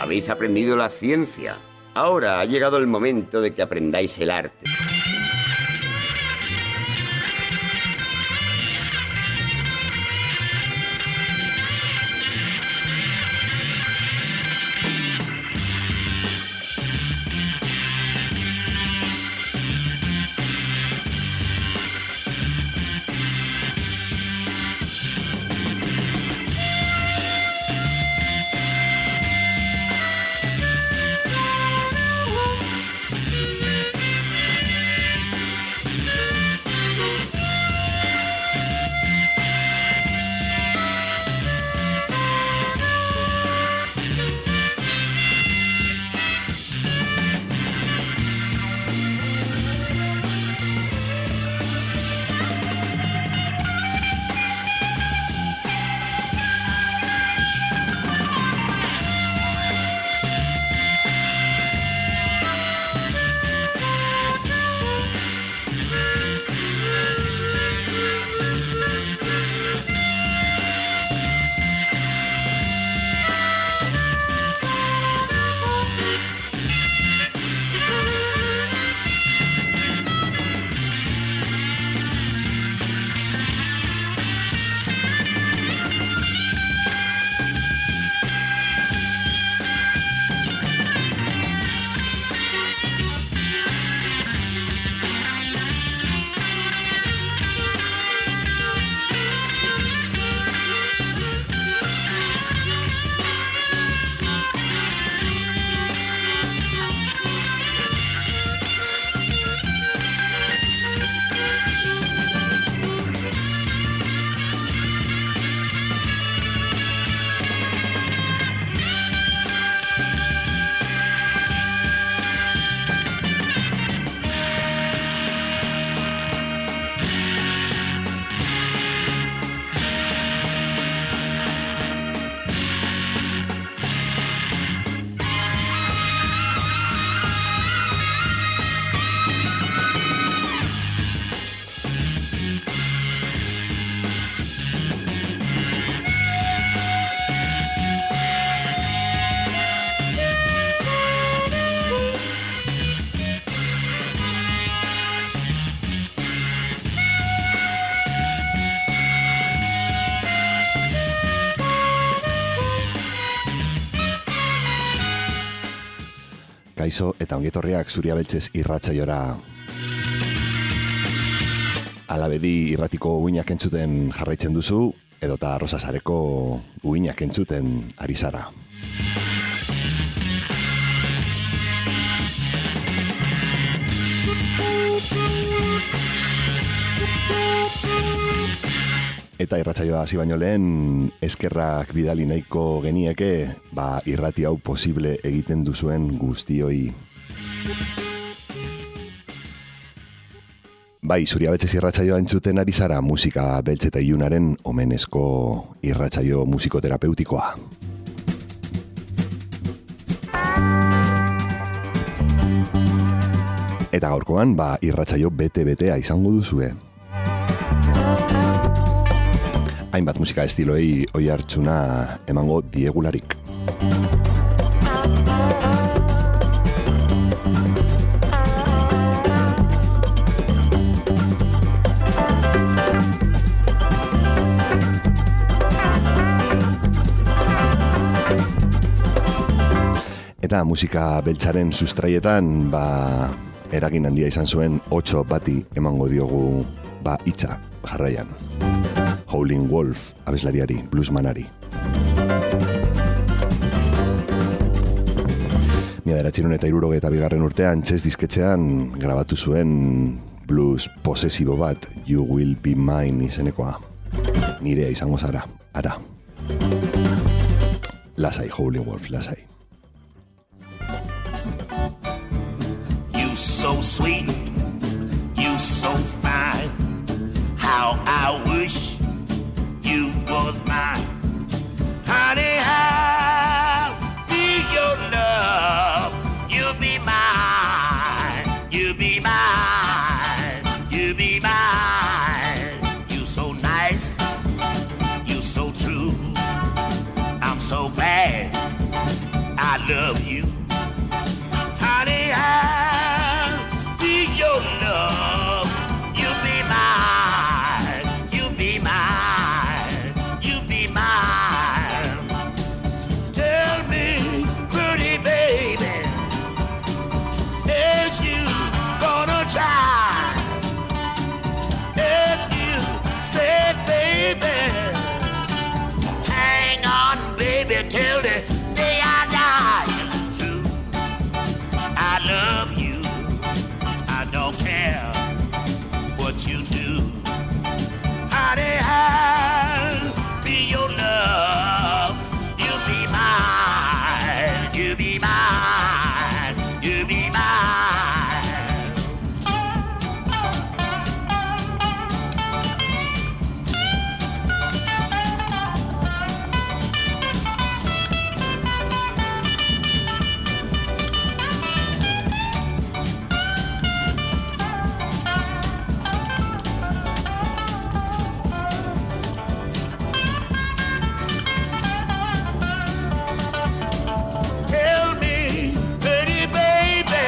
Habéis aprendido la ciencia. Ahora ha llegado el momento de que aprendáis el arte. Kaixo eta ongietorriak Zuria Beltzez irratsaiora. Alabedi irratiko uinak entzuten jarraitzen duzu, edota Arrozasareko uinak entzuten ari zara. Eta irratsaioa hasi baino lehen, eskerrak bidali nahiko genieke, irrati hau posible egiten duzuen guztioi. Bai, Zuria Beltzez irratsaioa entzuten ari zara, musika beltz eta ilunaren omenezko irratsaio musikoterapeutikoa. Eta gaurkoan, irratsaio bete-betea izango duzue. Hainbat musika estiloei oihartzuna emango diegularik. Eta musika beltzaren sustraietan, eragin handia izan zuen 8 bati emango diogu hitza jarraian. Howlin' Wolf abeslariari, bluesmanari. 1972 urtean Chess disketxean grabatu zuen blues posesibo bat, You Will Be Mine izenekoa. Nirea izango zara, ara. Lasai, Howlin' Wolf, lasai. You so sweet, you so fine, how I wish you was mine. Honey, I'll be your love. You'll be mine. You'll be mine. You'll be mine. You so nice. You so true. I'm so glad I I love you. Honey, I'll be your love. You'll be mine. You'll be mine. You'll be mine. Tell me, pretty baby, is you gonna try? If you said, baby, hang on, baby, till the day I die. True, I love you. I don't care what you do. Honey, I'll be your love. You'll be mine. You'll be mine. You'll be mine. Tell me, pretty baby,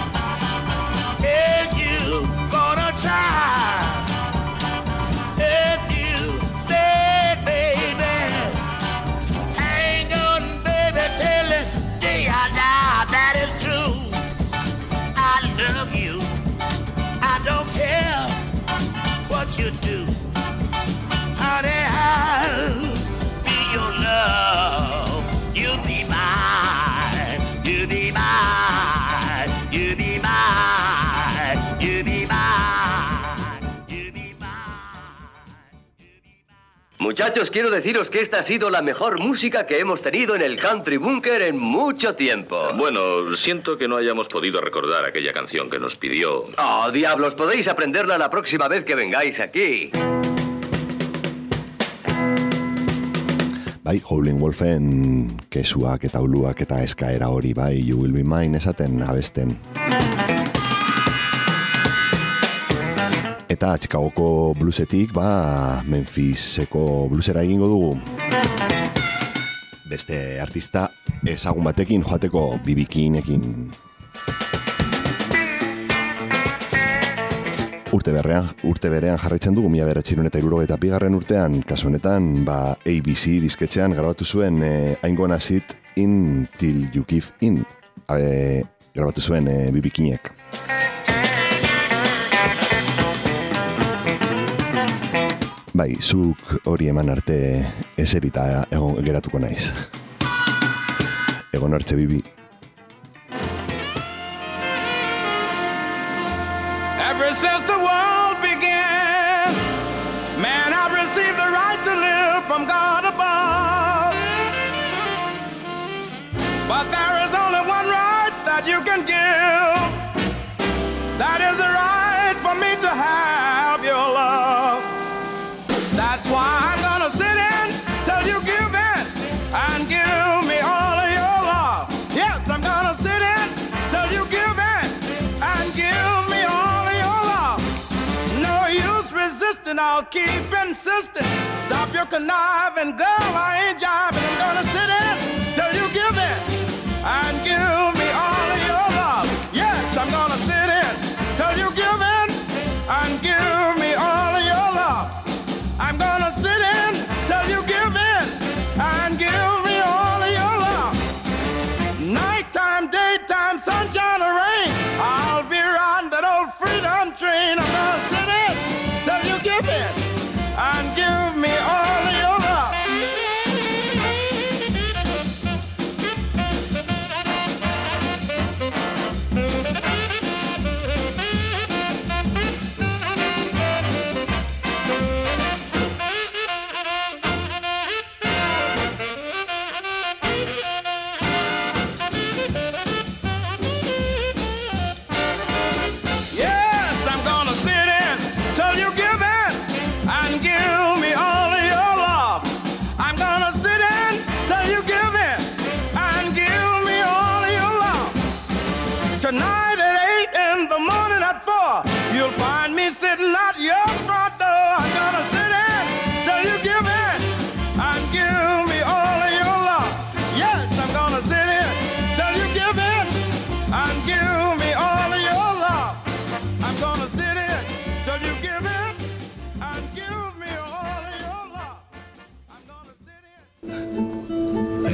is you gonna try? If you said, baby, hang on, baby, till the day I die. That is true. I love you. I don't care what you do. Honey, I'll be your love. You'll be mine. You'll be mine. You'll be mine. You'll be mine. You'll be mine. Muchachos, quiero deciros que esta ha sido la mejor música que hemos tenido en el Country Bunker en mucho tiempo. Bueno, siento que no hayamos podido recordar aquella canción que nos pidió. Oh, diablos, podéis aprenderla la próxima vez que vengáis aquí. Bai, Howlin' Wolfen kesuak eta uluak eta eskaera hori bai, You Will Be Mine esaten abesten. Eta Chicagoko bluesetik, Memphiseko bluesera egingo dugu. Beste artista ezagun batekin joateko, B.B. Kingekin. Urte berean jarraitzen dugu, 1972 urtean, kasu honetan, ABC disketxean grabatu zuen I'm Gonna Sit In Till You Give In. Grabatu zuen B.B. Kingek. Bai, zuk hori eman arte eserita egon geratuko naiz. Egon hartze B.B. Ever since the world began, man, I've received the right to live from God above. But there is only one right that you can give. That is the right for me to have your love. That's why I'm gonna sit in till you give in and give me all of your love. Yes, I'm gonna sit in till you give in and give me all of your love. No use resisting, I'll keep insisting. Stop your conniving, girl, I ain't jiving. I'm gonna sit in till you give in and give me all of your love. Yes, I'm gonna sit in till you give in and give me all of your love. I'm gonna sit in till you give in and give me all of your love. Nighttime, daytime, sunshine or rain, I'll be riding that old freedom train. I'm gonna sit in till you give in and give me all of your love.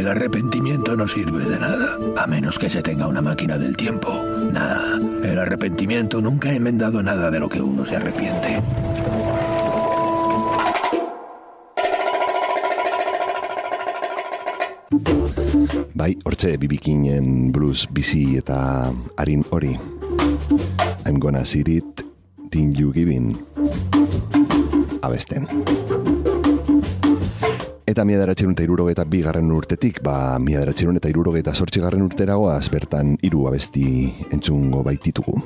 El arrepentimiento no sirve de nada, a menos que se tenga una máquina del tiempo. Nada. El arrepentimiento nunca ha enmendado nada de lo que uno se arrepiente. Bai, hortxe bibikinen blues bizi eta arin hori. I'm gonna see it, think you giving. Abesten. Eta 1962 urtetik, 1968 urteragoaz bertan 3 abesti entzungo baititugu.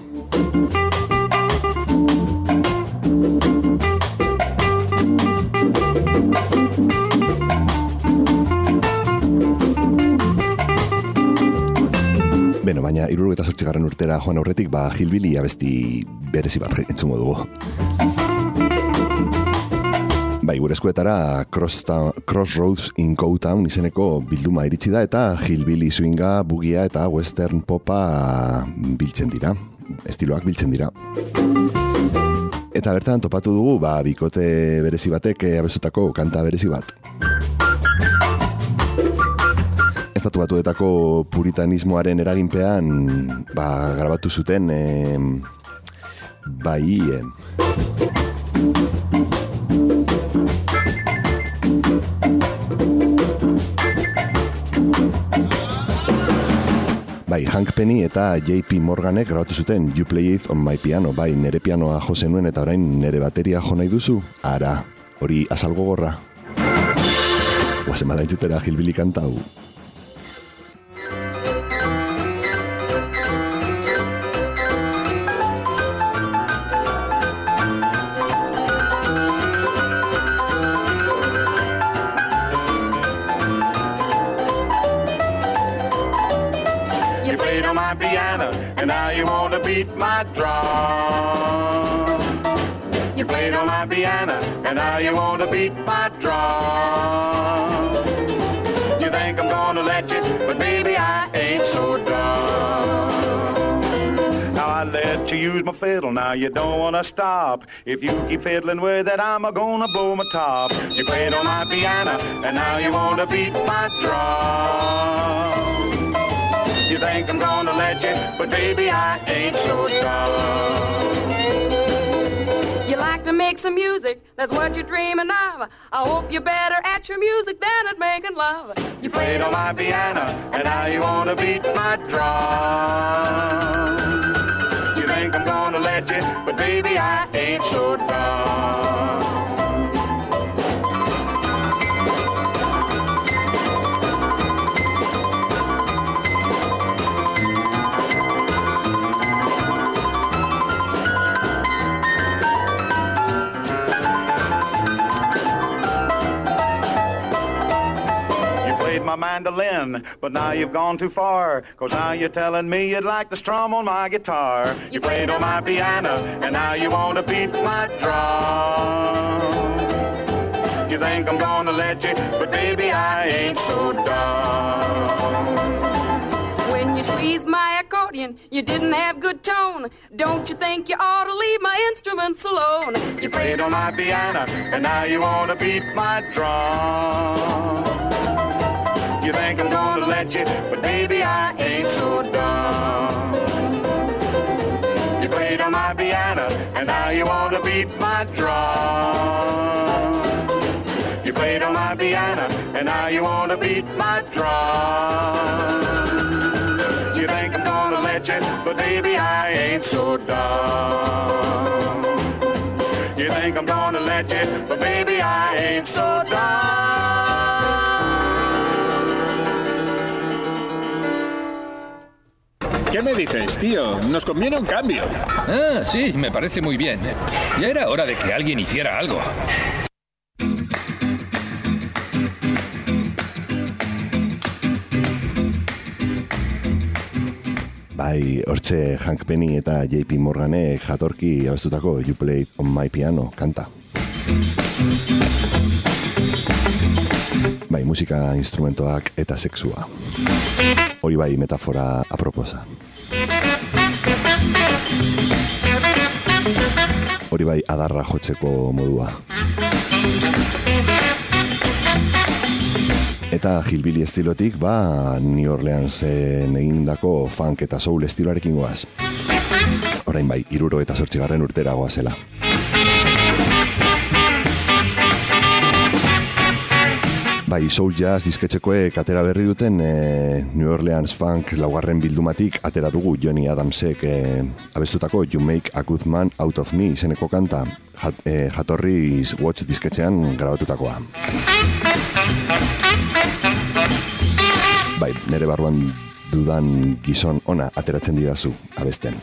Beno, baina 68 urtera joan aurretik, Hillbilly abesti berezi bat entzungo dugu. Bai, gure eskuetara Crossroads in Cowtown izeneko bilduma iritsi da eta hillbilly swinga, bugia eta western popa biltzen dira, estiloak biltzen dira. Eta bertan topatu dugu, bikote berezi batek abestutako kanta berezi bat. Estatu Batuetako puritanismoaren eraginpean, grabatu zuten, Hank Penny eta J.P. Morganek grabatu zuten You Play It on My Piano, nere pianoa jo zenuen eta orain nere bateria jo nahi duzu, ara, hori azalgo gorra. Guazen bada entzutera Hillbilly kantau. And now you want to beat my drum. You played on my piano, and now you want to beat my drum. You think I'm gonna let you, but baby, I ain't so dumb. Now I let you use my fiddle, now you don't want to stop. If you keep fiddling with it, I'm gonna blow my top. You played on my piano, and now you want to beat my drum. You think I'm gonna let you, but baby, I ain't so dumb. You like to make some music, that's what you're dreaming of. I hope you're better at your music than at making love. You played on my piano, and now you wanna beat my drum. You think I'm gonna let you, but baby, I ain't so dumb. My mandolin, but now you've gone too far, 'cause now you're telling me you'd like to strum on my guitar. You played on my piano, and now you want to beat my drum. You think I'm gonna let you, but baby, I ain't so dumb. When you squeezed my accordion, you didn't have good tone. Don't you think you ought to leave my instruments alone? You played on my piano, and now you want to beat my drum. You think I'm gonna let you, but baby, I ain't so dumb. You played on my piano, and now you want to beat my drum. You played on my piano, and now you want to beat my drum. You think I'm gonna let you, but baby, I ain't so dumb. You think I'm gonna let you, but baby, I ain't so dumb. ¿Qué me dices, tío? Nos conviene un cambio. Ah, sí, me parece muy bien. Ya era hora de que alguien hiciera algo. Hortxe Hank Penny eta J.P. Morganek jatorki abestutako You Played on My Piano kanta. Musika instrumentoak eta sexua. Hori metafora aproposa. Hori adarra jotzeko modua. Eta hillbilly estilotik, New Orleansen egindako funk eta soul estiloarekin goaz. Orain bai, 78. urtera goazela. Bai, soul jazz disketxekoek atera berri duten New Orleans funk laugarren bildumatik atera dugu Johnny Adamsek abestutako You Make a Good Man Out of Me izeneko kanta jatorriz Watch disketxean grabatutakoa. Bai, nere barruan dudan gizon ona ateratzen didazu abesten.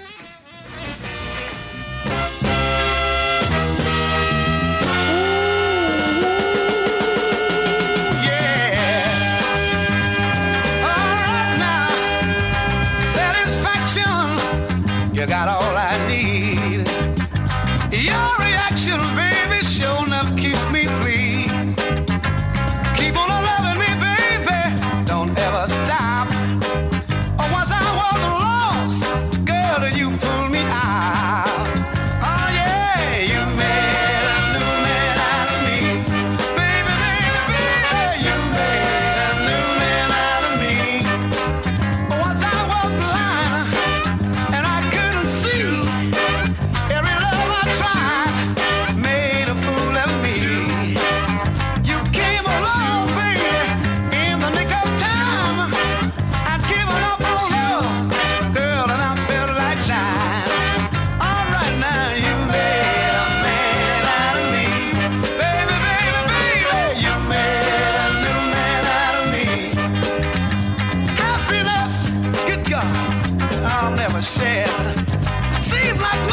You got all I need. Your reaction, baby, sure enough keeps me pleased. Keep on loving me, baby. Don't ever stop. Once I was lost, girl, you pulled me out. Oh yeah, you made a new man out of me. Baby, baby, baby, you made a new man out of me. Once I was blind and I couldn't see. Every love I tried made a fool of me. You came along, baby, in the nick of time. I'd given up on love, girl, and I felt like dying. All right now, you made a man out of me. Baby, baby, baby, you made a new man out of me. Happiness, good God, I'll never share. Seems like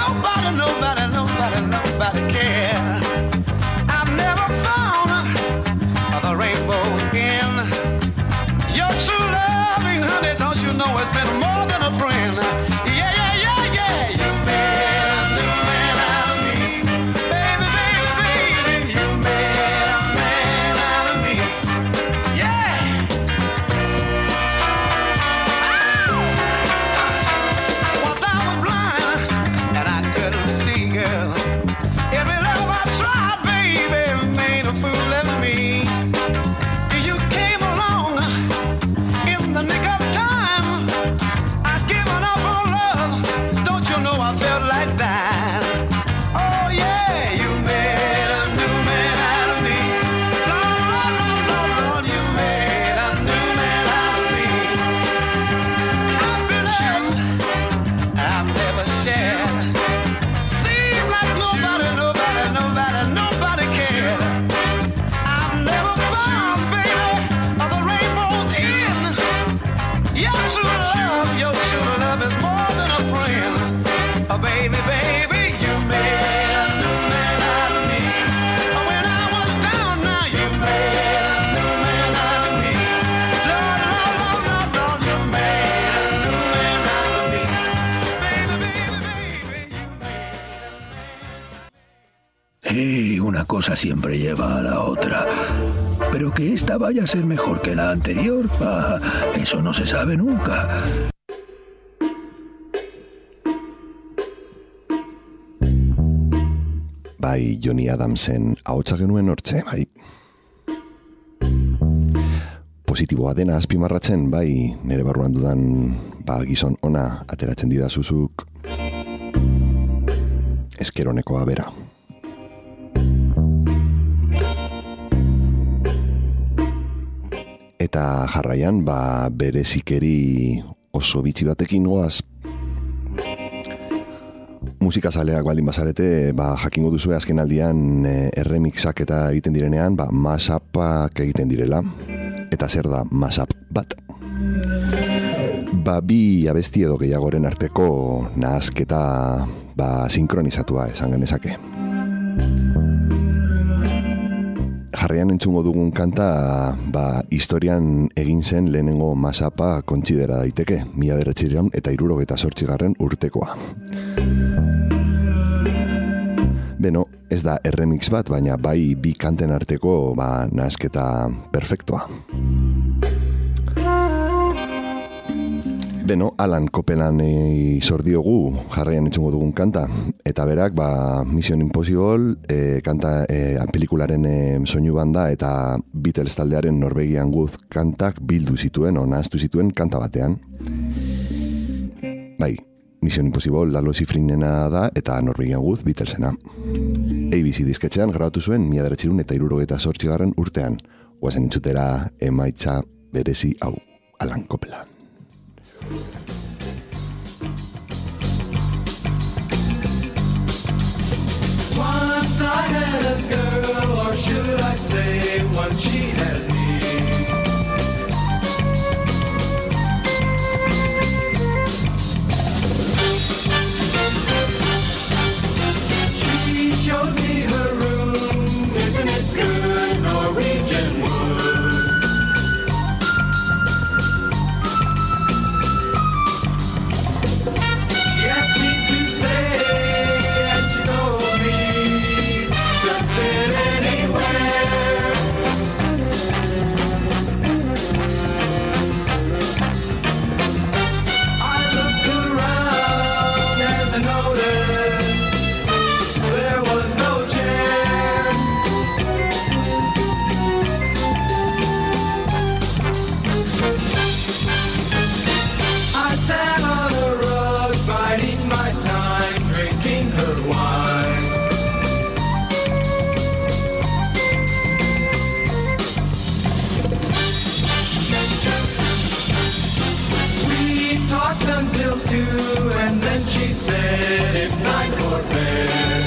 nobody cared. I've never found the rainbows in your true loving, honey. Don't you know it's been more than a friend? Yeah, yeah, yeah, yeah. You made a new man out of me, baby, baby, baby. You made a man out of me. Yeah. Once I was blind and I couldn't see, girl. Every love I tried, baby, made a fool of me. You came along in the nick of time. I'd given up on love. Don't you know I felt like that? Oh yeah, you made a new man out of me. Lord, Lord, Lord, Lord, Lord, you made a new man out of me. Happiness I've never shared. Seems like nobody cared. I've never found, baby, the rainbows in your true love is more than a friend. Oh, baby, baby, you made a new man out of me. When I was down, now you made a new man out of me. Lord, Lord, Lord, Lord, Lord, you made a new man out of me. Baby, baby, baby, you made. Y una cosa siempre lleva a la otra. Pero que esta vaya a ser mejor que la anterior, eso no se sabe nunca. Bai, Johnny Adamsen ahotsa genuen hortxe, bai. Positiboa dena azpimarratzen, bai, nire barruan dudan gizon ona ateratzen didazuzuk eskeronekoa bera. Eta jarraian, berezikeri oso bitxi batekin goaz. Musikazaleak baldin bazarete, jakingo duzue azken aldian erremixak eta egiten direnean, mashupak egiten direla. Eta zer da mashup bat? Bi abesti edo gehiagoren arteko nahasketa sinkronizatua esan genezake. Jarraian entzungo dugun kanta, historian egin zen lehenengo mashupa kontsidera daiteke, 1978 urtekoa. Beno, ez da erremix bat, baina bai bi kanten arteko nahasketa perfektoa. Beno, Alan Copeland zor diogu jarraian entzungo dugun kanta, eta berak Mission Impossible kanta pelikularen soinu banda eta Beatles taldearen Norwegian Wood kantak bildu zituen, nahaztu zituen kanta batean. Bai, Mission Impossible Lalo Schifrinena da eta Norwegian Wood Beatlesena. ABC disketxean grabatu zuen 1978 urtean. Oazen entzutera emaitza berezi hau, Alan Copeland. Once I had a girl, or should I say once she had me. She showed me her room, isn't it good, Norwegian wood. She asked me to stay, and she told me to sit anywhere. I looked around and I noticed there was no chair. I sat on a rug, biding my time, drinking her wine. We talked until 2, and then she said it's time for bed.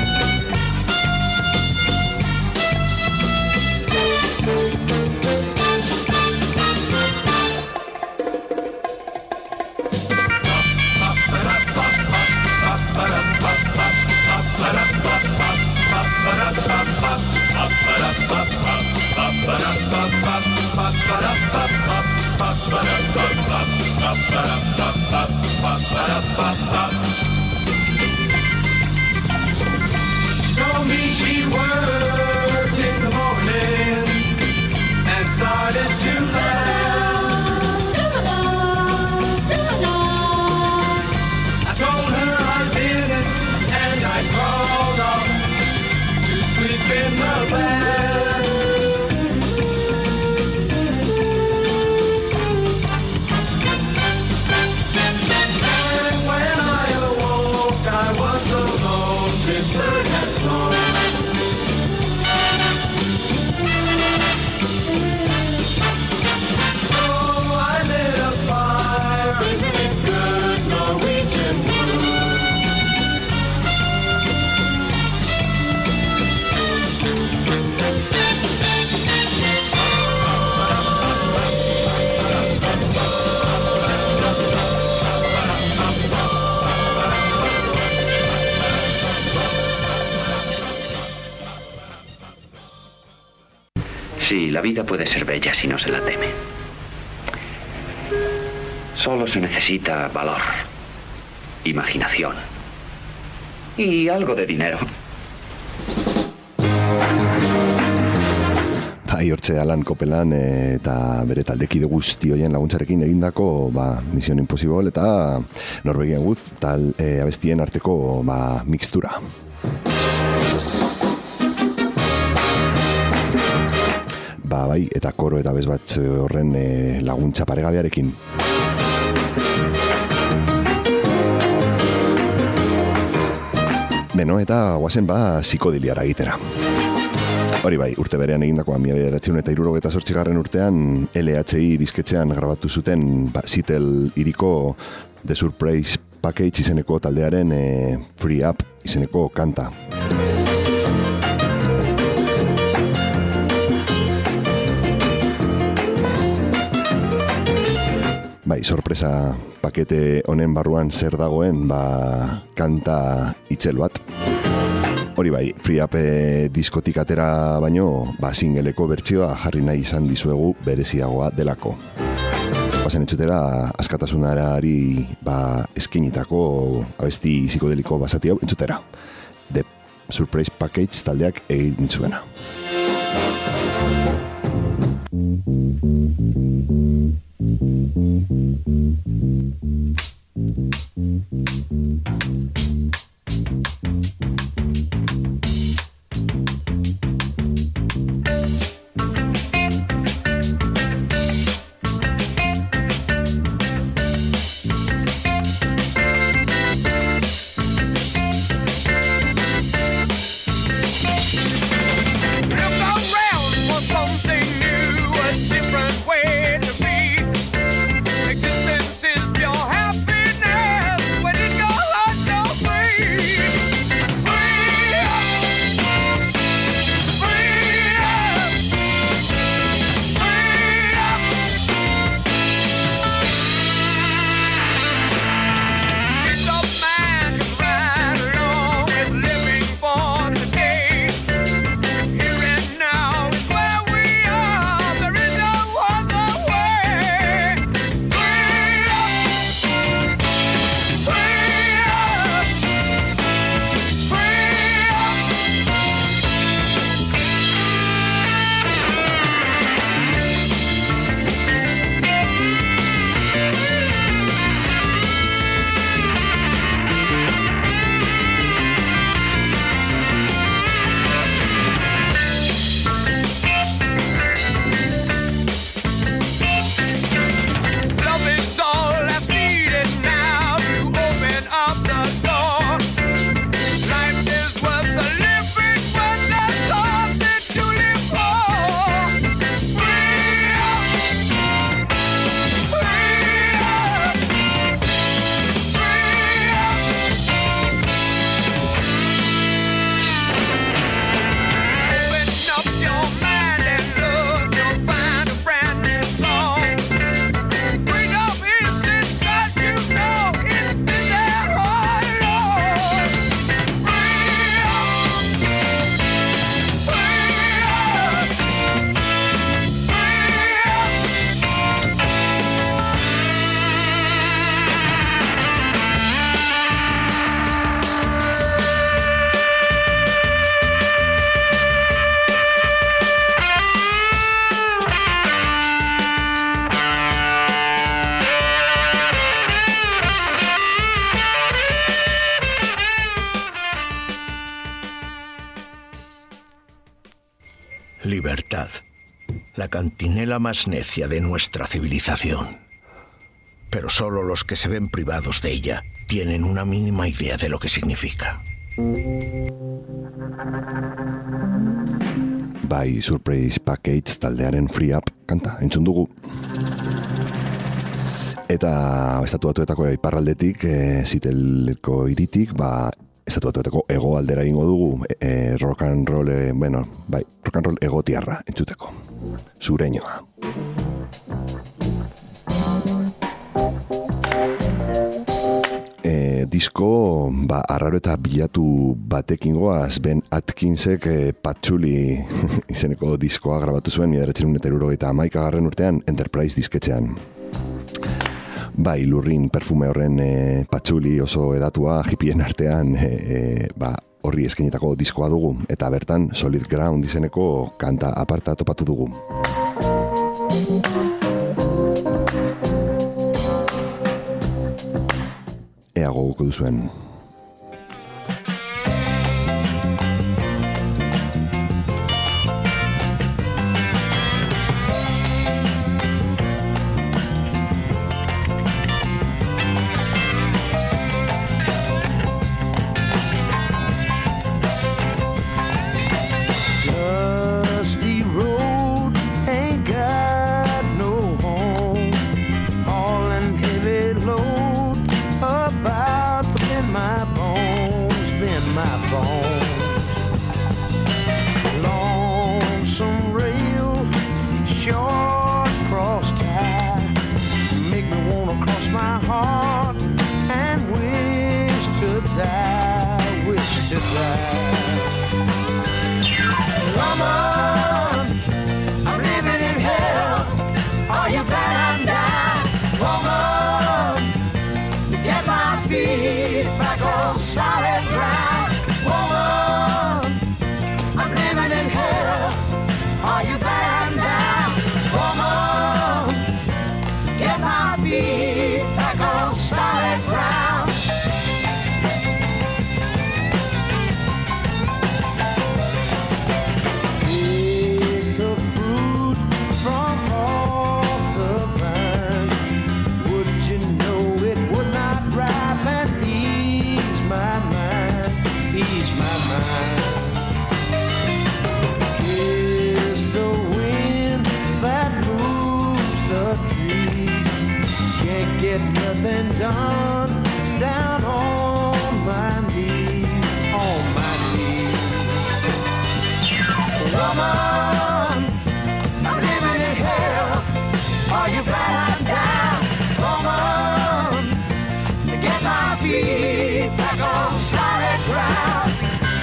Told me she worked in the morning and started to laugh. I told her I didn't, and I crawled off to sleep in the bed. And when I awoke, I was alone, this bird had flown. So I lit a fire, isn't it good, Norwegian wood. Sí, la vida puede ser bella si no se la teme. Solo se necesita valor, imaginación y algo de dinero. Bai, hortxe Alan Copeland eta bere taldekide guzti hoien laguntzarekin egindako Mission Impossible eta Norwegian Wood abestien arteko mixtura. Bai, eta koro eta bez bat horren laguntza paregabearekin. Beno, eta guazen psikodiliara egitera. Hori bai, urte berean egindakoa 1978 urtean LHI disketxean grabatu zuten Seattle hiriko The Surprise Package izeneko taldearen Free Up izeneko kanta. Bai, sorpresa pakete honen barruan zer dagoen, kanta itzel bat. Hori bai, Free Up diskotik atera baino, singeleko bertsioa jarri nahi izan dizuegu bereziagoa delako. Bazen entzutera, askatasunari eskinitako abesti psikodeliko basati hau entzutera. The Surprise Package taldeak egin zuena. realidad. La cantinela más necia de nuestra civilización. Pero solo los que se ven privados de ella tienen una mínima idea de lo que significa. Bai, Surprise Package taldearen Free Up kanta entzun dugu. Eta Estatu Batuetako iparraldetik, Seattleeko hiritik, Estatu Batuetako hego aldera egingo dugu, rock and roll, rock and roll egotiarra entzuteko. Sureñoa. Disko, arraro eta bilatu batekin goaz, Ben Atkinsek Patchouli izeneko diskoa grabatu zuen 1971 urtean Enterprise disketxean. Bai, lurrin perfume horren Patchouli oso edatua, hippien artean horri eskainetako diskoa dugu, eta bertan Solid Ground izeneko kanta aparta topatu dugu. Ea goguko duzuen. Dusty road ain't got no home, hauling heavy load about to bend my bones. Lonesome rail, short cross tie, make me wanna cross my heart and wish to die, wish to die. Woman, I'm living in hell. Are you glad I'm dying? Woman, get my feet back on solid ground. Woman, I'm living in hell. Are you glad I'm dying? Woman, get my feet back on solid ground. Get nothing done down on my knees, Woman, I'm living in hell. Are you glad I'm down? Woman, get my feet back on solid ground.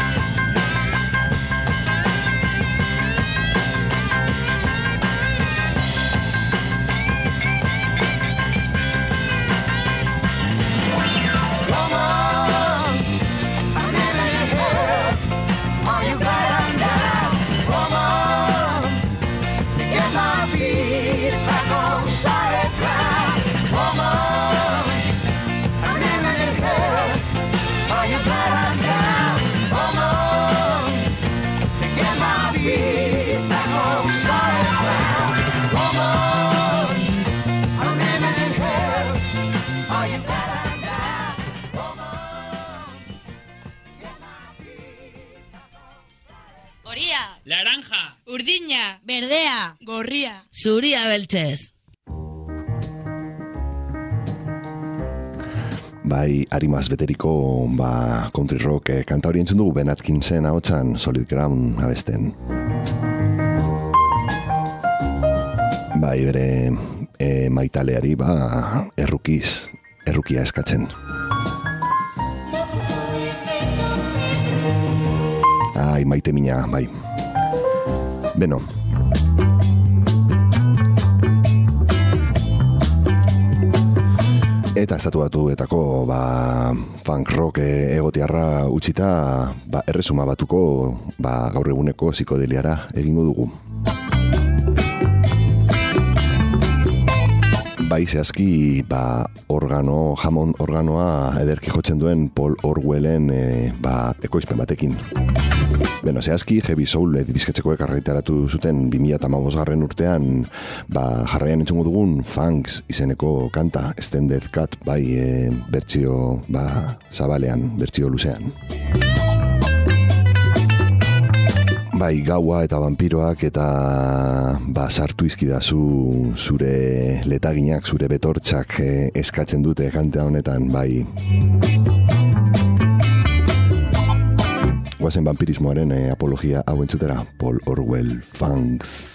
Naranja, urdina, berdea, gorria, zuria beltzez. Bai, arimaz beteriko country rock kanta hori entzun dugu Ben Atkinsen ahotsan Solid Ground abesten. Bai, bere maitaleari errukia eskatzen. Ai, maite mina, bai. Beno. Eta Estatu Batuetako funk rock egotiarra utzita erresuma batuko gaur eguneko psikodeliara egingo dugu. Bai, zehazki Hammond organoa ederki jotzen duen Paul Orwellen ekoizpen batekin. Beno, zehazki, Heavy Soul disketxekoek argitaratu zuten 2015 urtean, jarraian entzungo dugun Funks izeneko kanta, Extended Cut, bertsio, zabalean, bertsio luzean. Gaua eta vampiroak eta sartu izkidazu zure letaginak, zure betortxak eskatzen dute kanta honetan, Guazen vampirismoaren apologia hau entzutera, Paul Orwell, Funks.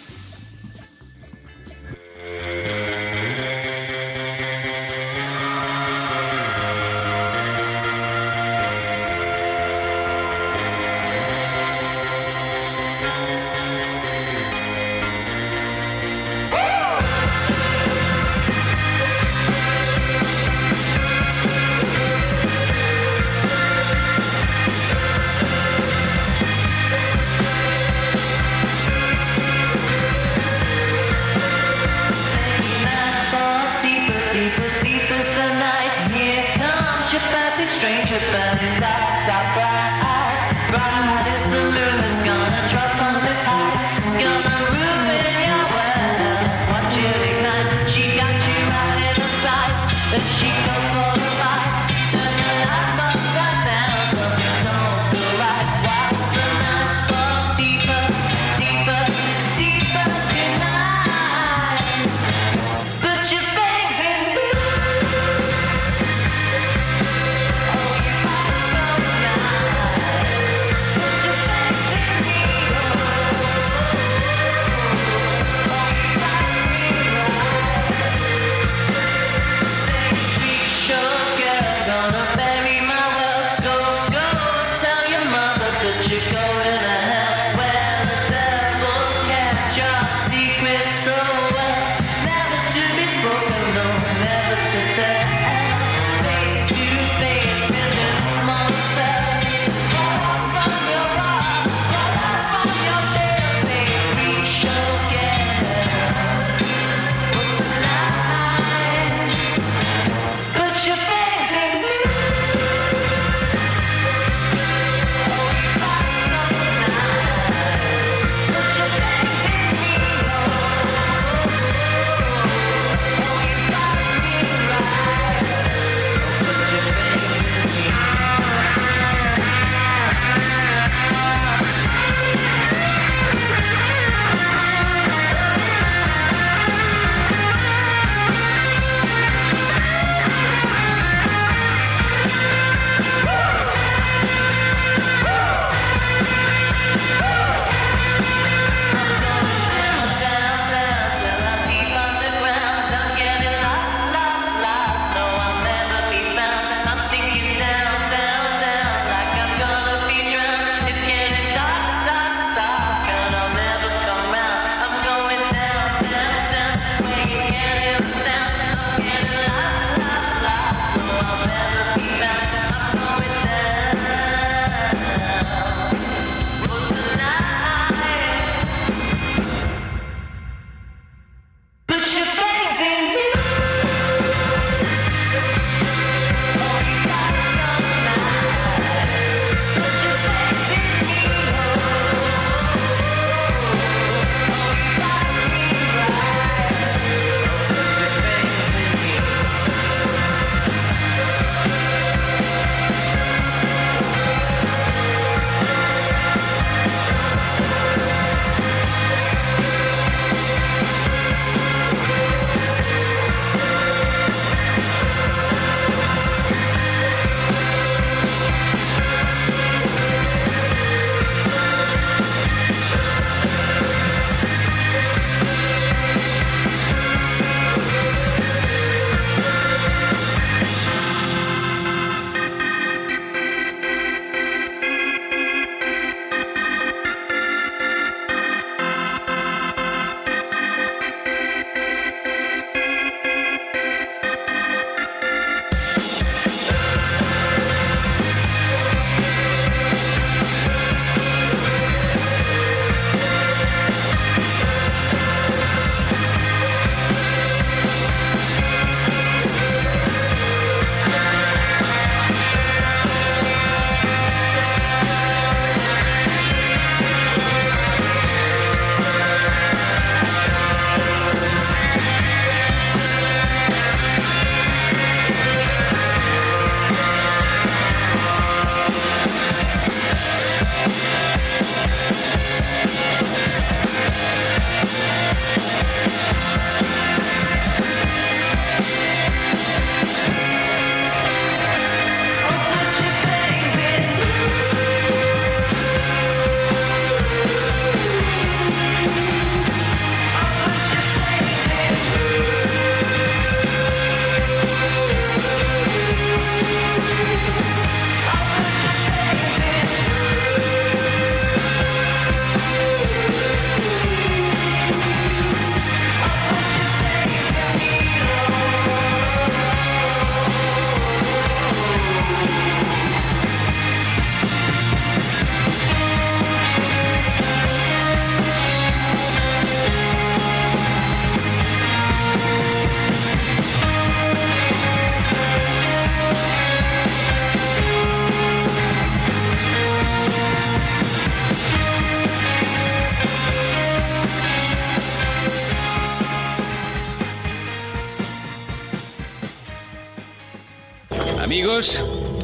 Amigos,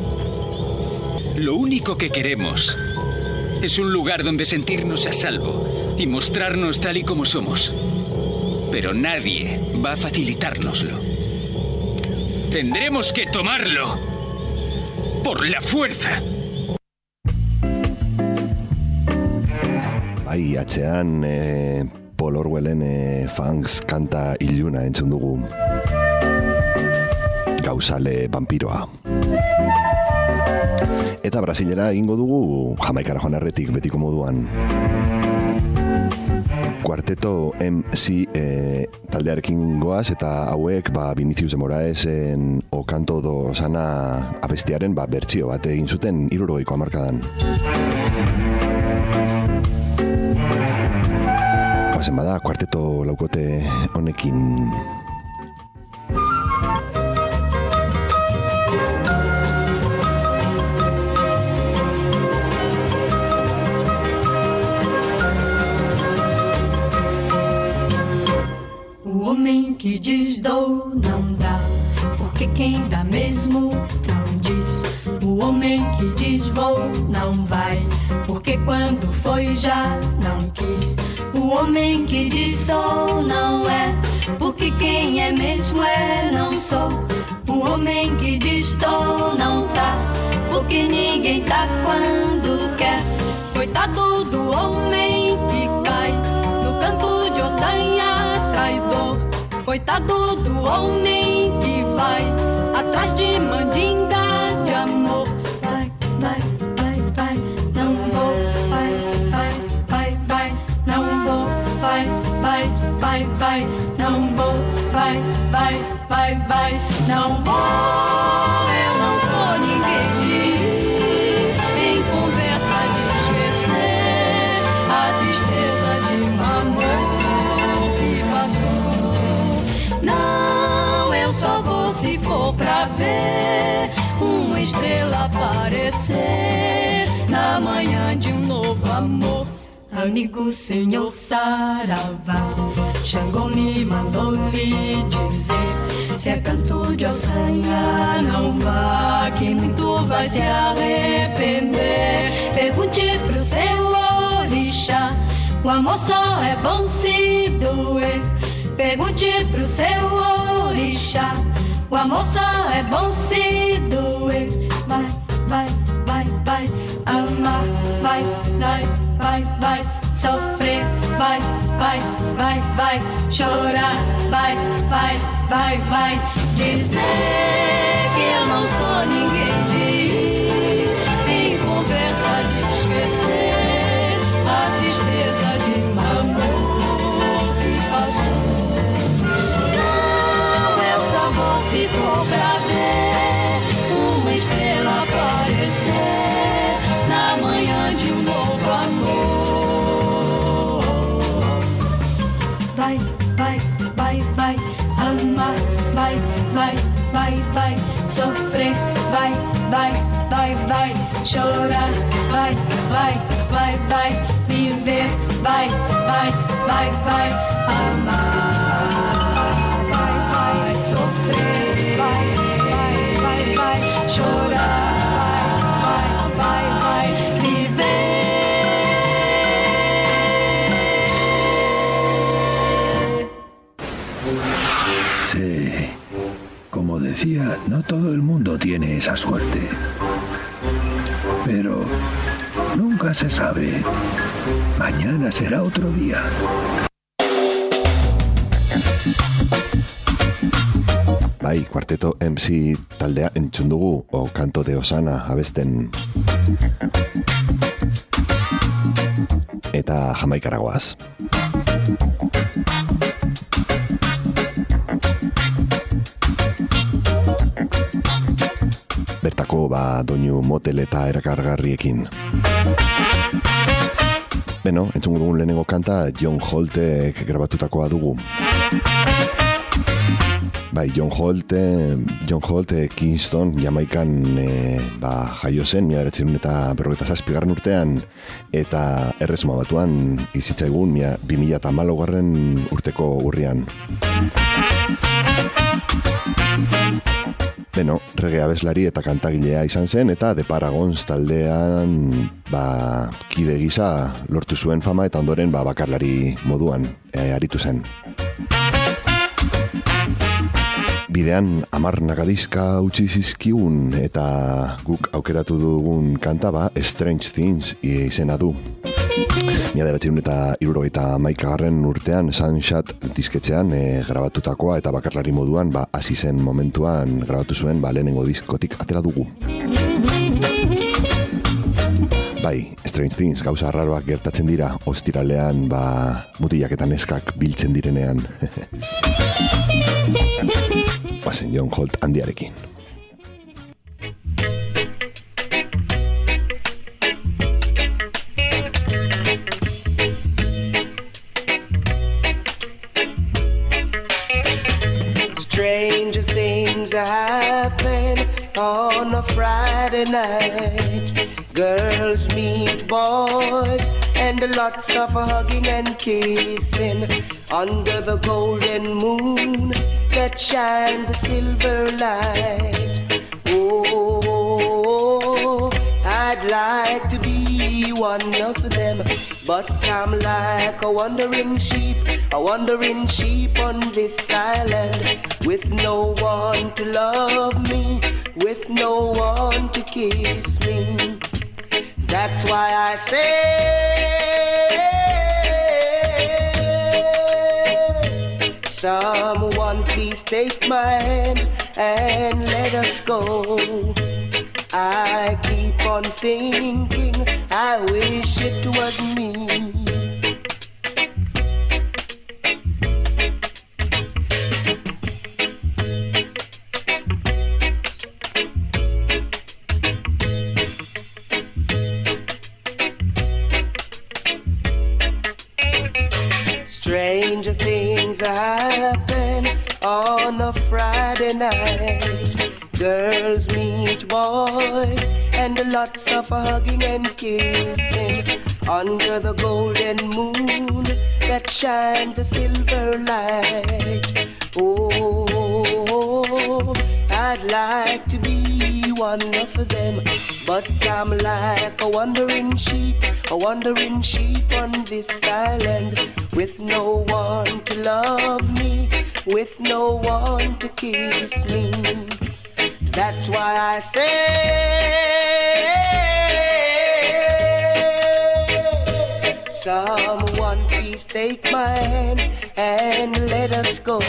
lo único que queremos es un lugar donde sentirnos a salvo y mostrarnos tal y como somos. Pero nadie va a facilitárnoslo. Tendremos que tomarlo por la fuerza. Bai, atxean Paul Orwellen Fangs kanta iluna entzun dugu. Gauzale vampiroa. Eta Brasilera egingo dugu Jamaikara joan erretik betiko moduan. Kuarteto MC taldearekin goaz eta hauek Vinicius de Moraesen O Canto do Sana abestiaren bertsio bat egin zuten 70ko hamarkadan. Goazen bada kuarteto laukote honekin. O homem que diz dou não dá, porque quem dá mesmo não diz. O homem que diz vou não vai, porque quando foi já não quis. O homem que diz sou não é, porque quem é mesmo é não sou. O homem que diz tô não tá, porque ninguém tá quando quer. Coitado do homem que cai no canto de ossanha traidor. Coitado do homem que vai atrás de mandinga de amor. Vai, vai, vai, vai, não vou. Vai, vai, vai, vai, não vou. Vai, vai, vai, vai, não vou. Vai, vai, vai, vai, não vou. Eu não sou ninguém de ir em conversa de esquecer a tristeza de um amor que passou. Não, eu só vou se for pra ver uma estrela aparecer na manhã de um novo amor. Amigo senhor Saravá, Xangô me mandou lhe dizer: se é canto de ossanha, não vá, que muito vai se arrepender. Pergunte pro seu orixá, o amor só é bom se doer. Pergunte pro seu orixá, o amor só é bom se doer. Vai, vai, vai, vai, amar, vai, vai, vai, vai, sofrer, vai, vai, vai, vai, chorar, vai, vai, vai, vai, dizer que eu não sou ninguém de ir em conversa de esquecer a tristeza de um amor que passou. Não, eu só vou se for pra ver uma estrela aparecer na manhã de um novo amor. Vai, vai, vai, vai, amar, vai, vai, vai, vai, sofrer, vai, vai, vai, vai, chorar, vai, vai, vai, vai, viver, vai, vai, vai, vai, amar, vai, vai, sofrer, vai, vai, vai, vai, chorar, vai, vai, viver. Sí, como decía, no todo el mundo tiene esa suerte. Pero nunca se sabe. Mañana será otro día. Bai, kuarteto MC taldea entzun dugu O Canto de Osana abesten. Eta Jamaikara goaz. Bertako doinu motel eta erakargarriekin. Beno, entzun dugun lehenengo kanta John Holtek grabatutakoa dugu. Bai, John Holt Kingston, Jamaikan jaio zen 1957 urtean eta Erresuma Batuan bizitzaigun 2014 urteko urrian. Beno, reggae abeslari eta kantagilea izan zen, eta The Paragons taldean kide gisa lortu zuen fama, eta ondoren bakarlari moduan aritu zen. Bidean 10 nakadizka utzi zizkigun, eta guk aukeratu dugun kanta Strange Things izena du. 1971 urtean Sunshot disketxean grabatutakoa, eta bakarlari moduan hasi zen momentuan grabatu zuen lehenengo diskotik atera dugu. Bai, Strange Things, gauza arraroak gertatzen dira ostiralean mutilak eta neskak biltzen direnean. Bazen John Holt handiarekin. Stranger things happen on a Friday night. Girls meet boys and lots of hugging and kissing under the golden moon that shines a silver light. Oh, I'd like to be one of them, but I'm like a wandering sheep on this island, with no one to love me, with no one to kiss me. That's why I say, someone please take my hand and let us go. I keep on thinking, I wish it was me. Stranger things happen on a Friday night. Girls meet boys and lots of hugging and kissing under the golden moon that shines a silver light. Oh, I'd like to be one of them, but I'm like a wandering sheep on this island, with no one to love me, with no one to kiss me. That's why I say, someone please take my hand and let us go.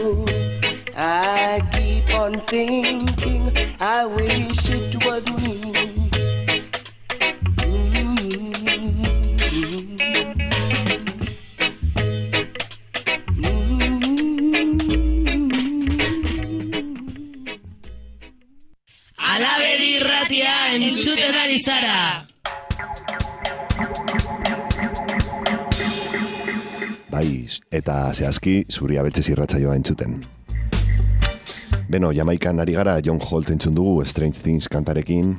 I keep on thinking, I wish it was me. Alabedi irratia entzuten ari zara. Bai, eta zehazki Zuria Beltzez irratsaioa entzuten. Beno, Jamaikan ari gara John Holt entzun dugu Strange Things kantarekin.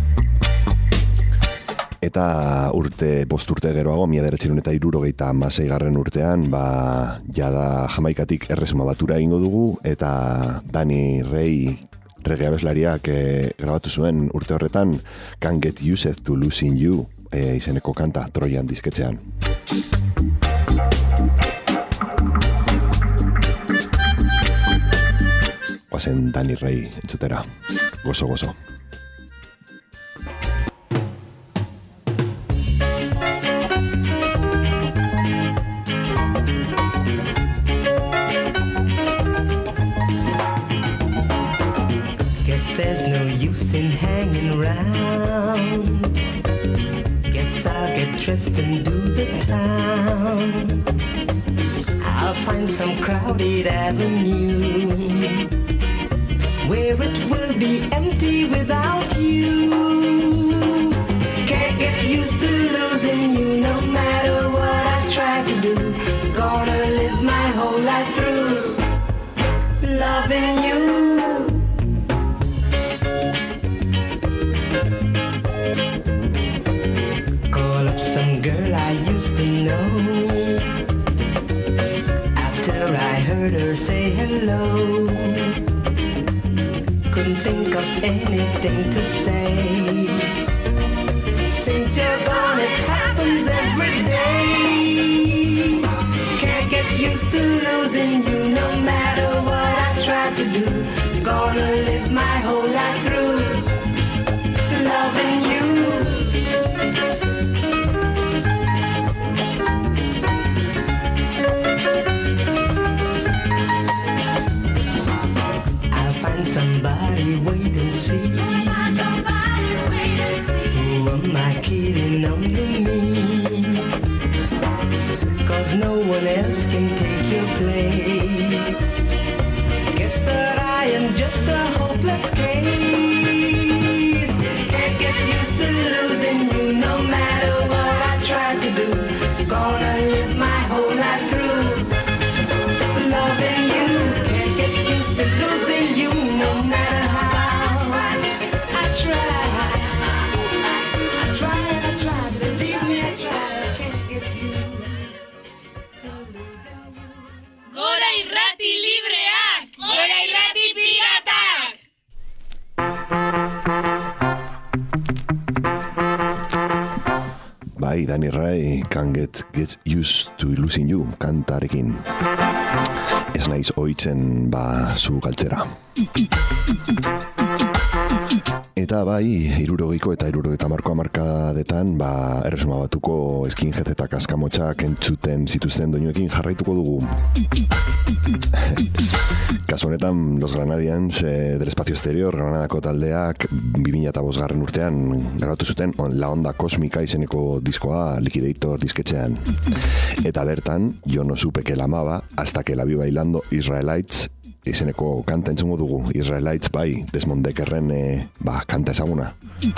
Eta bost urte geroago, 1976 urtean, jada Jamaikatik erresuma batura egingo dugu, eta Danny Ray reggae abeslariak grabatu zuen urte horretan Can't Get Used to Losing You izeneko kanta Trojan disketxean. Guazen Danny Ray entzutera. Gozo, gozo. There's no use in hanging around. Guess I'll get dressed and do the town. I'll find some crowded avenue where it will be empty without you. Can't get used to losing you no matter what I try to do. Gonna live my whole life through loving you. Some girl I used to know. After I heard her say hello, couldn't think of anything to say. Since you're gone, it happens every day. Can't get used to losing you no matter what I try to do. Gonna live my whole life through loving you. I'll find somebody, wait and see. Who am I kidding, only me? 'Cause no one else can take your place. Guess that I am just a hopeless case. Can't get used to losing you no matter what I try to do. Gonna live my whole life through loving you. Can't get used to losing you no matter how I try. I try, believe me, I try. I can't get used to losing you. Gora irrati libreak! Gora irrati piratak! Bai, Danny Ray, Can't Get Used to Losing You, kantarekin. Ez naiz ohitzen, zu galtzera. Eta bai, 60ko eta 70ko hamarkadetan, Erresuma Batuko skinhead eta kaskamotxak entzuten zituzten doinuekin jarraituko dugu. Kasu honetan, Los Granadians del Espacio Exterior, Granadako taldeak 2005 urtean grabatu zuten La Onda Kosmika izeneko diskoa Liquidator disketxean. Eta bertan, Yo no supe que la amaba hasta que la vi bailando Israelites izeneko kanta entzungo dugu. Israelites bai, Desmond Deckerren kanta ezaguna.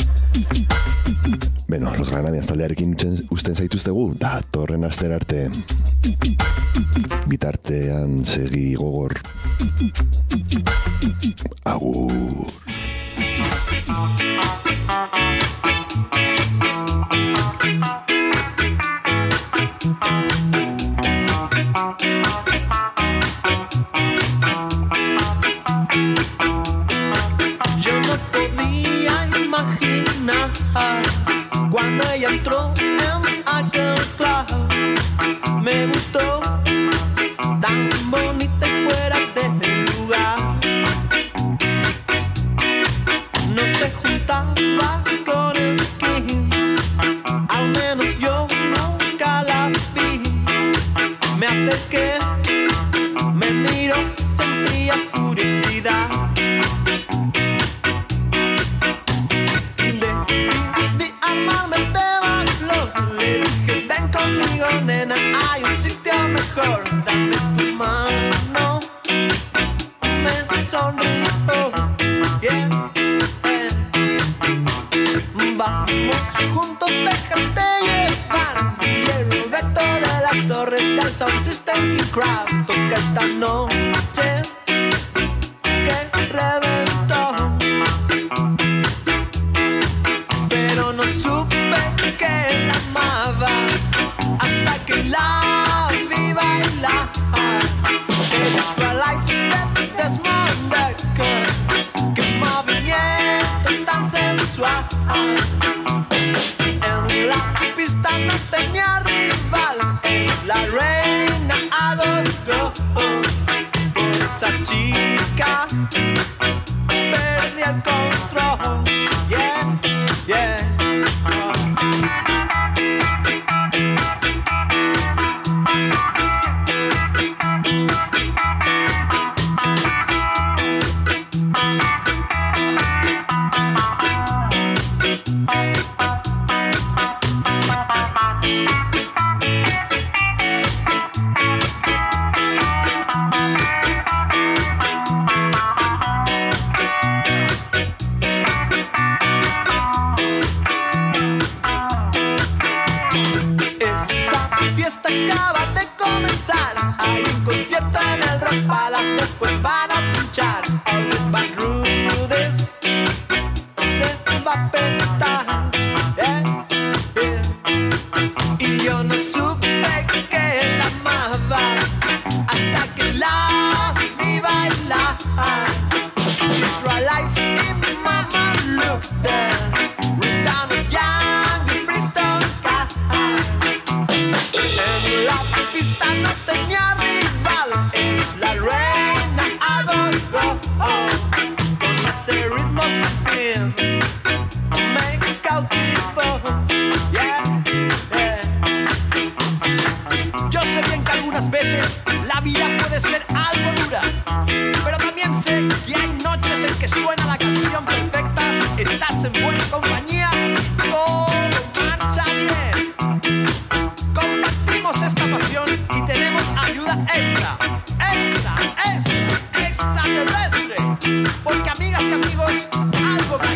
Beno, Los Granadians taldearekin usten zaituztegu, da torren aster arte. Bitartean segi gogor. Agur. Yo no podía imaginar cuando ella entró en aquel club. Me gustó, tan bonita y fuera de lugar. No se juntaba con skins, al menos yo nunca la vi. Me acerqué, me miró, sentía curiosidad. Decidí armarme de valor, le dije ven conmigo nena, hay un sitio mejor, dame tu mano. Me sonrió, yeah, yeah. Vamos juntos, déjate llevar. Y el Roberto de las Torres del Sound System King Crab toca esta noche que reventó. Pero no supe que la amaba hasta que la vi bailar. El Israelites de Desmond Decker, qué movimiento tan sensual. En la pista no tenía rival, es la reina adoró. Por esa chica perdí el control. Yeah, yeah.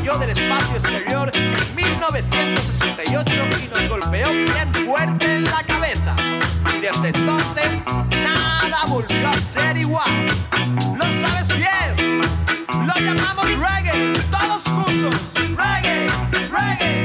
cayó del espacio exterior en 1968 y nos golpeó bien fuerte en la cabeza. Y desde entonces nada volvió a ser igual. Lo sabes bien, lo llamamos reggae, todos juntos, reggae, reggae.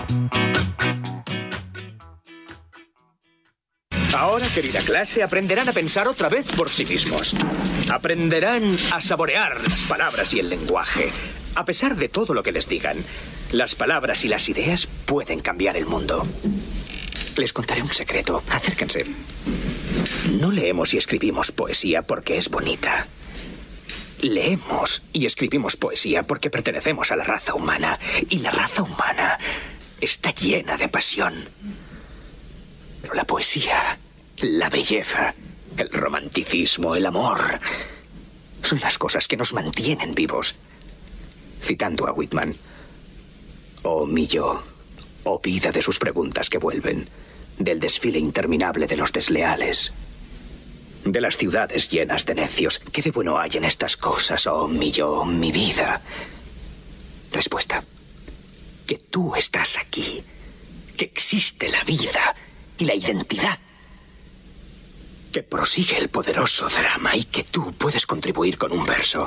Ahora, querida clase, aprenderán a pensar otra vez por sí mismos. Aprenderán a saborear las palabras y el lenguaje. A pesar de todo lo que les digan, las palabras y las ideas pueden cambiar el mundo. Les contaré un secreto. Acérquense. No leemos y escribimos poesía porque es bonita. Leemos y escribimos poesía porque pertenecemos a la raza humana. Y la raza humana está llena de pasión. Pero la poesía, la belleza, el romanticismo, el amor, son las cosas que nos mantienen vivos. Citando a Whitman, oh mi yo, oh vida de sus preguntas que vuelven, del desfile interminable de los desleales, de las ciudades llenas de necios. ¿Qué de bueno hay en estas cosas, oh mi yo, mi vida? Respuesta, que tú estás aquí, que existe la vida y la identidad, que prosigue el poderoso drama y que tú puedes contribuir con un verso.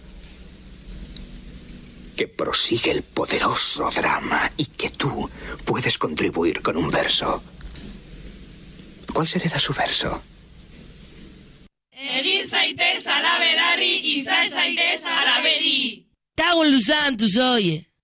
Que prosigue el poderoso drama y que tú puedes contribuir con un verso. ¿Cuál será su verso? Egin zaitez alabelarri, izan zaitez alaberi. Cago en los santos, oye.